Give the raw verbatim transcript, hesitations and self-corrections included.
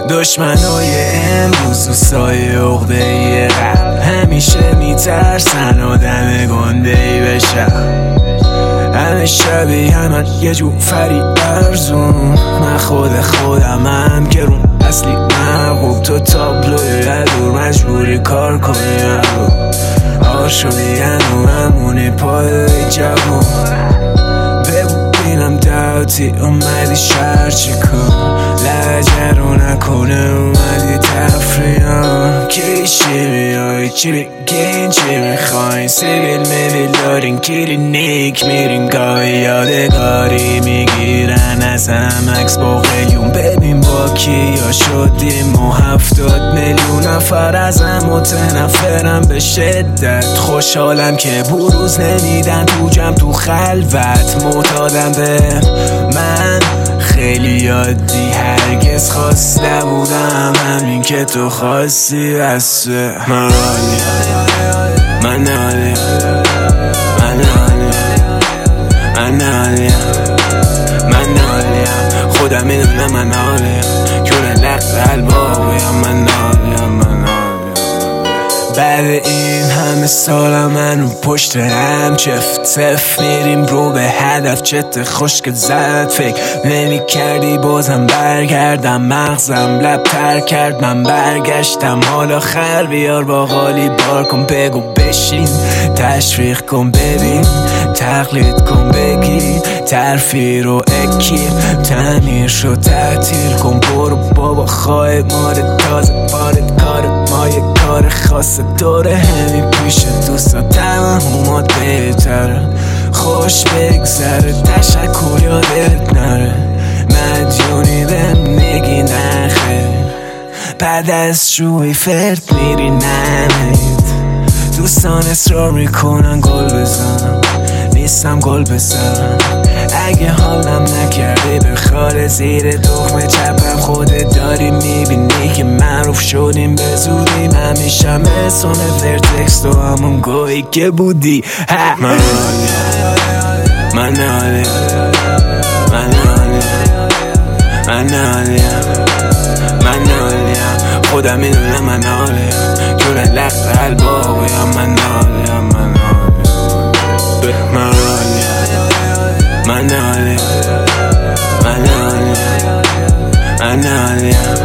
دشمنای امروز و سایه عقده‌ای قبل همیشه میترسن آدم گنده‌ای بشم. همه شبیه همن یه جو فری ارزون، من خود خودم هم گرون اصلی مرغوب. تو تابلوی ردور مجبوری کار کنی رو آر شدی هنو همونی پای جوون. بگو بینم دعوتی اومدی شهر چی کن، لحجه رو نکنه اومدی تفریان. کشی بیایی چی بگین چی میخواین، سیویل میویل دارین کلینیک میرین گاهی یادگاری میگیرن از هم عکس با قلیون. ببین با کیا شدیم و هفتاد میلیون نفر ازم متنفرم به شدت. خوشحالم که بروز نمیدن تو جمع تو خلوت، معتادم به من خیلی یادی هرگز خواست نبودم همین که تو خواستی. بس من عالی من عالی من عالی من عالی من عالی خودم میدونم من عالی کونه لخت البابیم من عالی من عالی. بعد این همه سالم من رو پشت هم چفت صف میریم رو به هدف. چت خشک زد فکر نمی کردی بازم برگردم، مغزم لب تر کرد من برگشتم. حالا خر بیار با غالی بار کن بگو بشین تشویق کن ببین تقلید کن بگی ترفی رو اکی تعمیر شو تعطیل کن. برو بابا خواه مارد تازه بارد کار ما یه کار خاصه دوره همی پیش دوستا توهمات بهتره خوش بگذره تشکر یادت نره مدیونی به میگی نخیر بعد از شوی فرد میری نمید. دوستان اصرار میکنن گل بزنم نیستم گل بزنم. اگه حالم نکردی بخواد زیر دخمه چپم خودت داری میبینی که معروف شدیم به زودی. همیشه مثل ورتکس تو همون گویی که بودی. من عالی من عالی من عالی من عالی من عالی خودم میدونم من عالی کونه لخت البابیم من عالی من عالی من عالی من عالی من عالی من عالی